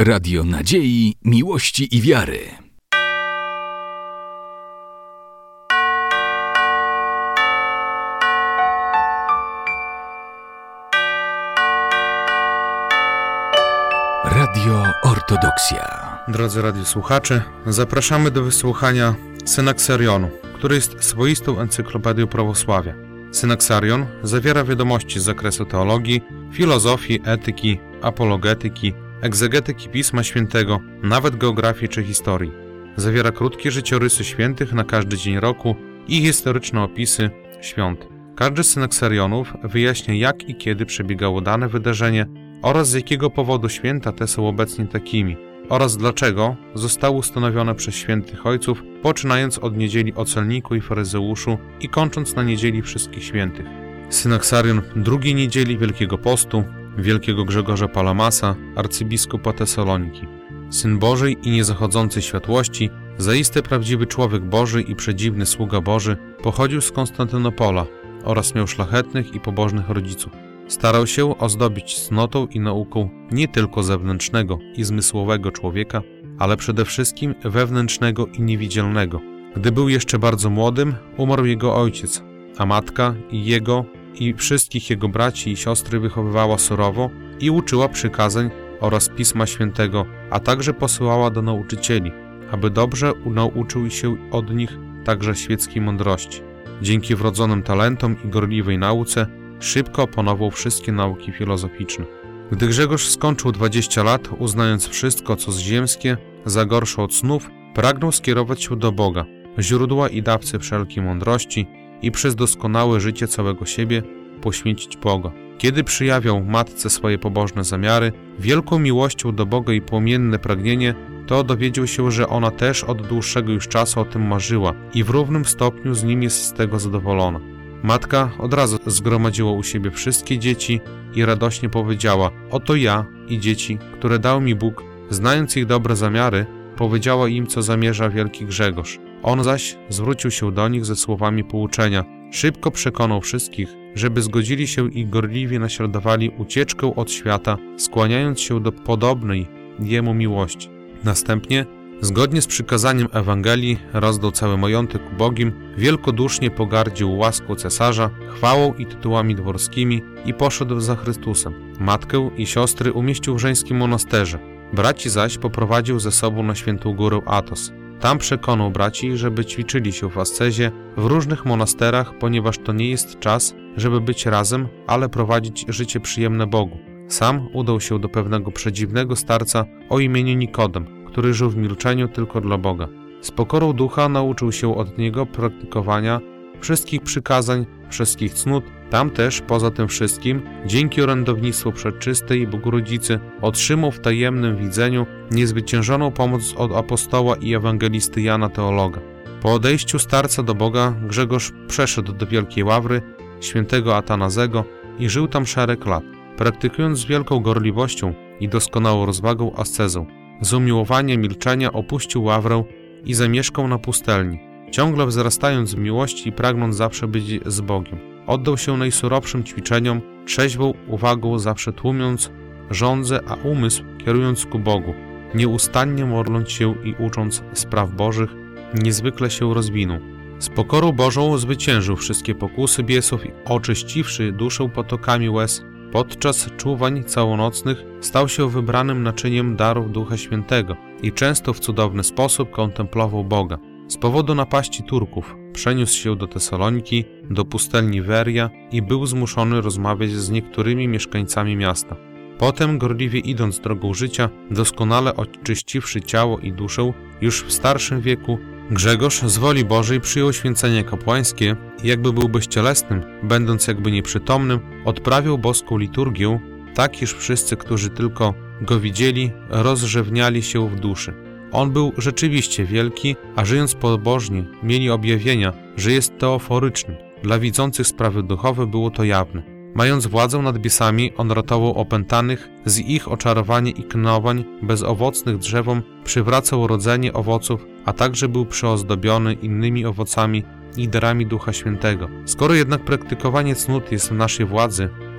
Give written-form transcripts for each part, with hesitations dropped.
Radio Nadziei, Miłości i Wiary. Radio Ortodoksja. Drodzy radiosłuchacze, zapraszamy do wysłuchania Synaksarionu, który jest swoistą encyklopedią prawosławia. Synaksarion zawiera wiadomości z zakresu teologii, filozofii, etyki, apologetyki, egzegetyki Pisma Świętego, nawet geografii czy historii. Zawiera krótkie życiorysy świętych na każdy dzień roku i historyczne opisy świąt. Każdy z synaksarionów wyjaśnia, jak i kiedy przebiegało dane wydarzenie oraz z jakiego powodu święta te są obecnie takimi oraz dlaczego zostały ustanowione przez świętych ojców, poczynając od niedzieli o Celniku i Faryzeuszu i kończąc na niedzieli Wszystkich Świętych. Synaksarion drugiej niedzieli Wielkiego Postu, wielkiego Grzegorza Palamasa, arcybiskupa Tesaloniki. Syn Bożej i niezachodzącej światłości, zaiste prawdziwy człowiek Boży i przedziwny sługa Boży, pochodził z Konstantynopola oraz miał szlachetnych i pobożnych rodziców. Starał się ozdobić cnotą i nauką nie tylko zewnętrznego i zmysłowego człowieka, ale przede wszystkim wewnętrznego i niewidzialnego. Gdy był jeszcze bardzo młodym, umarł jego ojciec, a matka i wszystkich jego braci i siostry wychowywała surowo i uczyła przykazań oraz Pisma Świętego, a także posyłała do nauczycieli, aby dobrze nauczył się od nich także świeckiej mądrości. Dzięki wrodzonym talentom i gorliwej nauce szybko opanował wszystkie nauki filozoficzne. Gdy Grzegorz skończył 20 lat, uznając wszystko, co ziemskie, za gorsze od snów, pragnął skierować się do Boga, źródła i dawcy wszelkiej mądrości i przez doskonałe życie całego siebie poświęcić Boga. Kiedy przyjawiał matce swoje pobożne zamiary, wielką miłością do Boga i płomienne pragnienie, to dowiedział się, że ona też od dłuższego już czasu o tym marzyła i w równym stopniu z nim jest z tego zadowolona. Matka od razu zgromadziła u siebie wszystkie dzieci i radośnie powiedziała: oto ja i dzieci, które dał mi Bóg, znając ich dobre zamiary, powiedziała im, co zamierza wielki Grzegorz. On zaś zwrócił się do nich ze słowami pouczenia. Szybko przekonał wszystkich, żeby zgodzili się i gorliwie naśladowali ucieczkę od świata, skłaniając się do podobnej jemu miłości. Następnie, zgodnie z przykazaniem Ewangelii, rozdał cały majątek ubogim, wielkodusznie pogardził łaską cesarza, chwałą i tytułami dworskimi i poszedł za Chrystusem. Matkę i siostry umieścił w żeńskim monasterze. Braci zaś poprowadził ze sobą na świętą górę Athos. Tam przekonał braci, żeby ćwiczyli się w ascezie w różnych monasterach, ponieważ to nie jest czas, żeby być razem, ale prowadzić życie przyjemne Bogu. Sam udał się do pewnego przedziwnego starca o imieniu Nikodem, który żył w milczeniu tylko dla Boga. Z pokorą ducha nauczył się od niego praktykowania wszystkich przykazań, wszystkich cnót. Tam też, poza tym wszystkim, dzięki orędownictwu Przeczystej Bogu-Rodzicy, otrzymał w tajemnym widzeniu niezwyciężoną pomoc od apostoła i ewangelisty Jana Teologa. Po odejściu starca do Boga, Grzegorz przeszedł do Wielkiej Ławry świętego Atanazego i żył tam szereg lat, praktykując z wielką gorliwością i doskonałą rozwagą ascezę. Z umiłowania milczenia opuścił ławrę i zamieszkał na pustelni, ciągle wzrastając w miłości i pragnąc zawsze być z Bogiem. Oddał się najsurowszym ćwiczeniom, trzeźwą uwagą zawsze tłumiąc żądzę, a umysł kierując ku Bogu, nieustannie modląc się i ucząc spraw Bożych, niezwykle się rozwinął. Z pokorą Bożą zwyciężył wszystkie pokusy biesów i oczyściwszy duszę potokami łez, podczas czuwań całonocnych stał się wybranym naczyniem darów Ducha Świętego i często w cudowny sposób kontemplował Boga. Z powodu napaści Turków przeniósł się do Tesaloniki, do pustelni Weria i był zmuszony rozmawiać z niektórymi mieszkańcami miasta. Potem, gorliwie idąc drogą życia, doskonale oczyściwszy ciało i duszę, już w starszym wieku, Grzegorz z woli Bożej przyjął święcenie kapłańskie i jakby był bezcielesnym, będąc jakby nieprzytomnym, odprawiał boską liturgię, tak iż wszyscy, którzy tylko go widzieli, rozrzewniali się w duszy. On był rzeczywiście wielki, a żyjąc pobożnie, mieli objawienia, że jest teoforyczny. Dla widzących sprawy duchowe było to jawne. Mając władzę nad biesami, on ratował opętanych, z ich oczarowania i knowań bezowocnych drzewom przywracał rodzenie owoców, a także był przyozdobiony innymi owocami i darami Ducha Świętego. Skoro jednak praktykowanie cnót jest w naszej władzy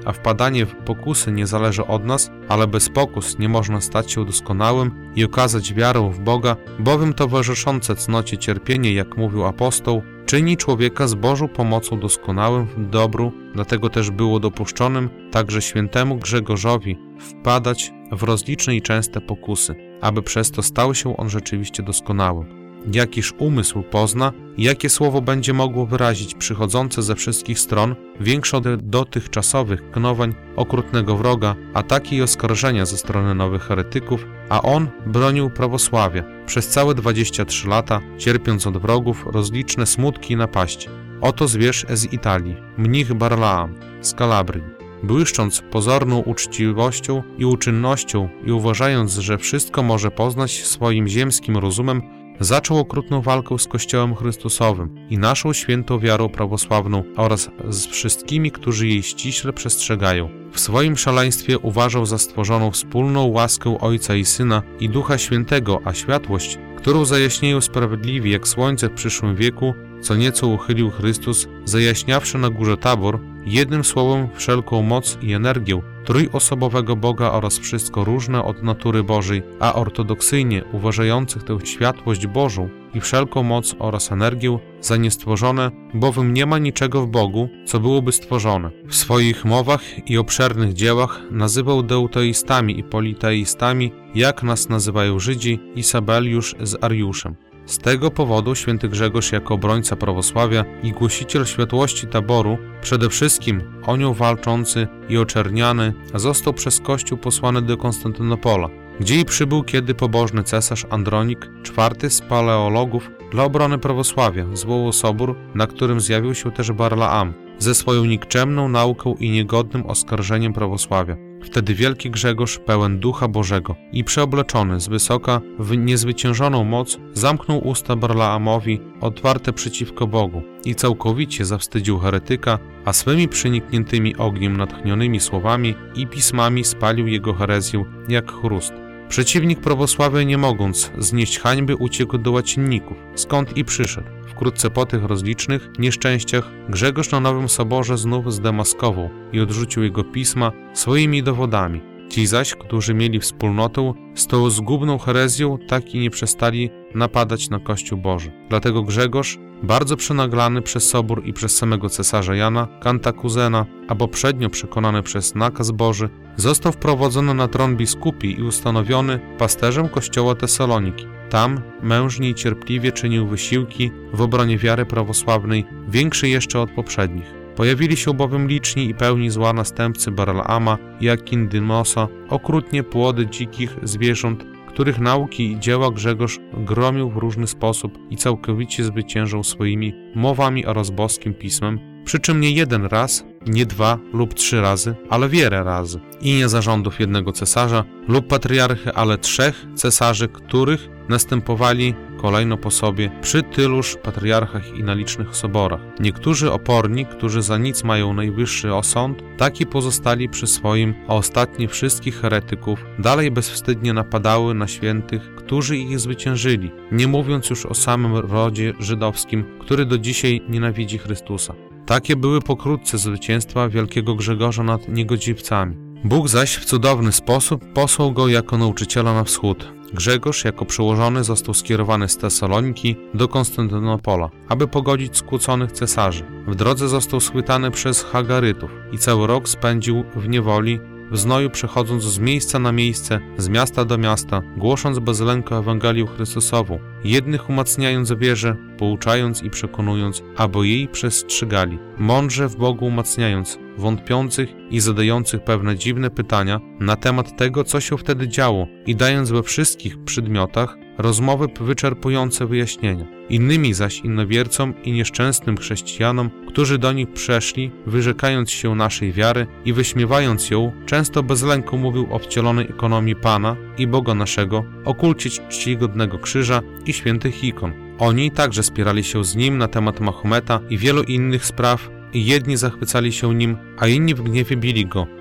a wpadanie w pokusy nie zależy od nas, ale bez pokus nie można stać się doskonałym i okazać wiarę w Boga, bowiem towarzyszące cnocie cierpienie, jak mówił apostoł, czyni człowieka z Bożą pomocą doskonałym w dobru, dlatego też było dopuszczonym także świętemu Grzegorzowi wpadać w rozliczne i częste pokusy, aby przez to stał się on rzeczywiście doskonałym. Jakiż umysł pozna i jakie słowo będzie mogło wyrazić przychodzące ze wszystkich stron większe od dotychczasowych knowań okrutnego wroga, ataki i oskarżenia ze strony nowych heretyków, a on bronił prawosławia przez całe 23 lata, cierpiąc od wrogów rozliczne smutki i napaści. Oto zwierz z Italii, mnich Barlaam z Kalabrii. Błyszcząc pozorną uczciwością i uczynnością i uważając, że wszystko może poznać swoim ziemskim rozumem, zaczął okrutną walkę z Kościołem Chrystusowym i naszą świętą wiarą prawosławną oraz z wszystkimi, którzy jej ściśle przestrzegają. W swoim szaleństwie uważał za stworzoną wspólną łaskę Ojca i Syna i Ducha Świętego, a światłość, którą zajaśnieją sprawiedliwi jak słońce w przyszłym wieku, co nieco uchylił Chrystus, zajaśniawszy na górze Tabor, jednym słowem wszelką moc i energię trójosobowego Boga oraz wszystko różne od natury Bożej, a ortodoksyjnie uważających tę światłość Bożą i wszelką moc oraz energię za niestworzone, bowiem nie ma niczego w Bogu, co byłoby stworzone. W swoich mowach i obszernych dziełach nazywał deuteistami i politeistami, jak nas nazywają Żydzi i Sabeliusz z Ariuszem. Z tego powodu święty Grzegorz jako obrońca prawosławia i głosiciel światłości Taboru, przede wszystkim o nią walczący i oczerniany, został przez Kościół posłany do Konstantynopola, gdzie i przybył kiedy pobożny cesarz Andronik, czwarty z paleologów, dla obrony prawosławia, zwołał sobór, na którym zjawił się też Barlaam, ze swoją nikczemną nauką i niegodnym oskarżeniem prawosławia. Wtedy wielki Grzegorz, pełen Ducha Bożego i przeobleczony z wysoka w niezwyciężoną moc, zamknął usta Barlaamowi otwarte przeciwko Bogu i całkowicie zawstydził heretyka, a swymi przenikniętymi ogniem natchnionymi słowami i pismami spalił jego herezję jak chrust. Przeciwnik prawosławia, nie mogąc znieść hańby, uciekł do łacinników, skąd i przyszedł. Wkrótce po tych rozlicznych nieszczęściach Grzegorz na Nowym Soborze znów zdemaskował i odrzucił jego pisma swoimi dowodami. Ci zaś, którzy mieli wspólnotę z tą zgubną herezją, tak i nie przestali napadać na Kościół Boży. Dlatego Grzegorz, bardzo przynaglany przez Sobór i przez samego cesarza Jana Kantakuzena, a poprzednio przekonany przez nakaz Boży, został wprowadzony na tron biskupi i ustanowiony pasterzem Kościoła Tesaloniki. Tam mężnie i cierpliwie czynił wysiłki w obronie wiary prawosławnej, większe jeszcze od poprzednich. Pojawili się bowiem liczni i pełni zła następcy Barlaama i Akindynosa, okrutnie płody dzikich zwierząt, których nauki i dzieła Grzegorz gromił w różny sposób i całkowicie zwyciężał swoimi mowami oraz boskim pismem, przy czym nie jeden raz, nie 2 lub 3 razy, ale wiele razy. I nie za rządów jednego cesarza lub patriarchy, ale 3 cesarzy, których następowali kolejno po sobie przy tyluż patriarchach i na licznych soborach. Niektórzy oporni, którzy za nic mają najwyższy osąd, taki pozostali przy swoim, a ostatni wszystkich heretyków dalej bezwstydnie napadały na świętych, którzy ich zwyciężyli, nie mówiąc już o samym rodzie żydowskim, który do dzisiaj nienawidzi Chrystusa. Takie były pokrótce zwycięstwa wielkiego Grzegorza nad niegodziwcami. Bóg zaś w cudowny sposób posłał go jako nauczyciela na wschód. Grzegorz jako przełożony został skierowany z Tesaloniki do Konstantynopola, aby pogodzić skłóconych cesarzy. W drodze został schwytany przez Hagarytów i cały rok spędził w niewoli, w znoju przechodząc z miejsca na miejsce, z miasta do miasta, głosząc bez lęku Ewangelię Chrystusową, jednych umacniając wierze, pouczając i przekonując, aby jej przestrzegali, mądrze w Bogu umacniając wątpiących i zadających pewne dziwne pytania na temat tego, co się wtedy działo i dając we wszystkich przedmiotach rozmowy wyczerpujące wyjaśnienia. Innymi zaś innowiercom i nieszczęsnym chrześcijanom, którzy do nich przeszli, wyrzekając się naszej wiary i wyśmiewając ją, często bez lęku mówił o wcielonej ekonomii Pana i Boga naszego, o kulcie czcigodnego krzyża i świętych ikon. Oni także spierali się z nim na temat Mahometa i wielu innych spraw, i jedni zachwycali się nim, a inni w gniewie bili go,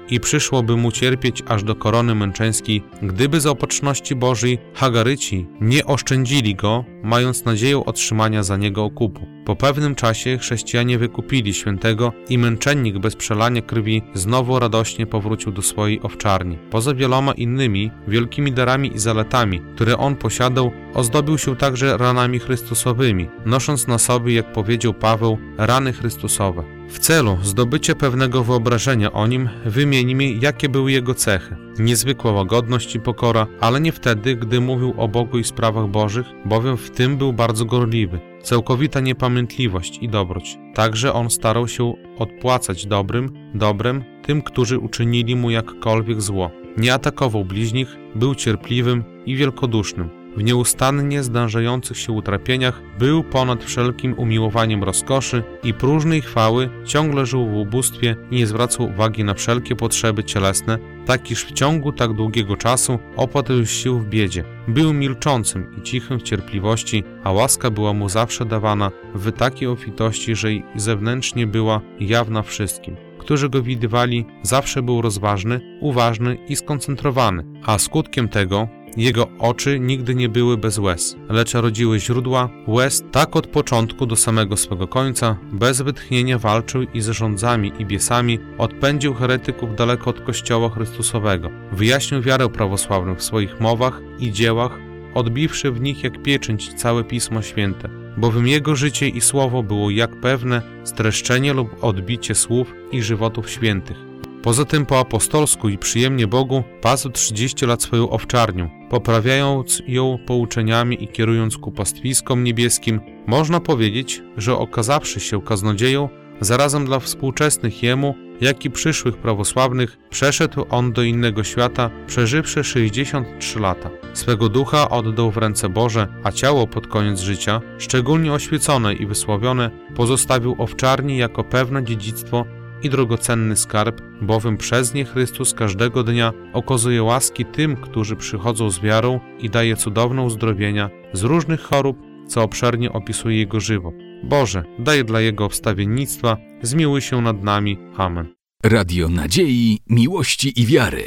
i przyszłoby mu cierpieć aż do korony męczeńskiej, gdyby z opatrzności Bożej Hagaryci nie oszczędzili go, mając nadzieję otrzymania za niego okupu. Po pewnym czasie chrześcijanie wykupili świętego i męczennik bez przelania krwi znowu radośnie powrócił do swojej owczarni. Poza wieloma innymi wielkimi darami i zaletami, które on posiadał, ozdobił się także ranami Chrystusowymi, nosząc na sobie, jak powiedział Paweł, rany Chrystusowe. W celu zdobycia pewnego wyobrażenia o nim wymieńmy, jakie były jego cechy. Niezwykła łagodność i pokora, ale nie wtedy, gdy mówił o Bogu i sprawach Bożych, bowiem w tym był bardzo gorliwy. Całkowita niepamiętliwość i dobroć. Także on starał się odpłacać dobrem tym, którzy uczynili mu jakkolwiek zło. Nie atakował bliźnich, był cierpliwym i wielkodusznym. W nieustannie zdarzających się utrapieniach był ponad wszelkim umiłowaniem rozkoszy i próżnej chwały, ciągle żył w ubóstwie i nie zwracał uwagi na wszelkie potrzeby cielesne, tak iż w ciągu tak długiego czasu opadł się w biedzie. Był milczącym i cichym w cierpliwości, a łaska była mu zawsze dawana w takiej obfitości, że i zewnętrznie była jawna wszystkim. Którzy go widywali, zawsze był rozważny, uważny i skoncentrowany, a skutkiem tego jego oczy nigdy nie były bez łez, lecz rodziły źródła łez tak od początku do samego swego końca, bez wytchnienia walczył i z rządzami i biesami, odpędził heretyków daleko od Kościoła Chrystusowego, wyjaśnił wiarę prawosławną w swoich mowach i dziełach, odbiwszy w nich jak pieczęć całe Pismo Święte, bowiem jego życie i słowo było jak pewne streszczenie lub odbicie słów i żywotów świętych. Poza tym po apostolsku i przyjemnie Bogu pasł 30 lat swoją owczarnią, poprawiając ją pouczeniami i kierując ku pastwiskom niebieskim. Można powiedzieć, że okazawszy się kaznodzieją, zarazem dla współczesnych jemu, jak i przyszłych prawosławnych, przeszedł on do innego świata, przeżywszy 63 lata. Swego ducha oddał w ręce Boże, a ciało pod koniec życia, szczególnie oświecone i wysławione, pozostawił owczarni jako pewne dziedzictwo i drogocenny skarb, bowiem przez nie Chrystus każdego dnia okazuje łaski tym, którzy przychodzą z wiarą i daje cudowne uzdrowienia z różnych chorób, co obszernie opisuje Jego żywot. Boże, daj dla Jego wstawiennictwa, zmiłuj się nad nami. Amen. Radio nadziei, miłości i wiary.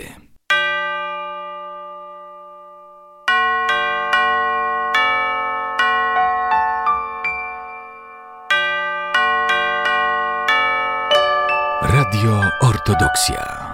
Radio Ortodoksja.